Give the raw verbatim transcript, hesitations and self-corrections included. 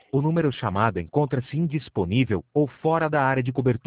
O número chamado encontra-se indisponível ou fora da área de cobertura.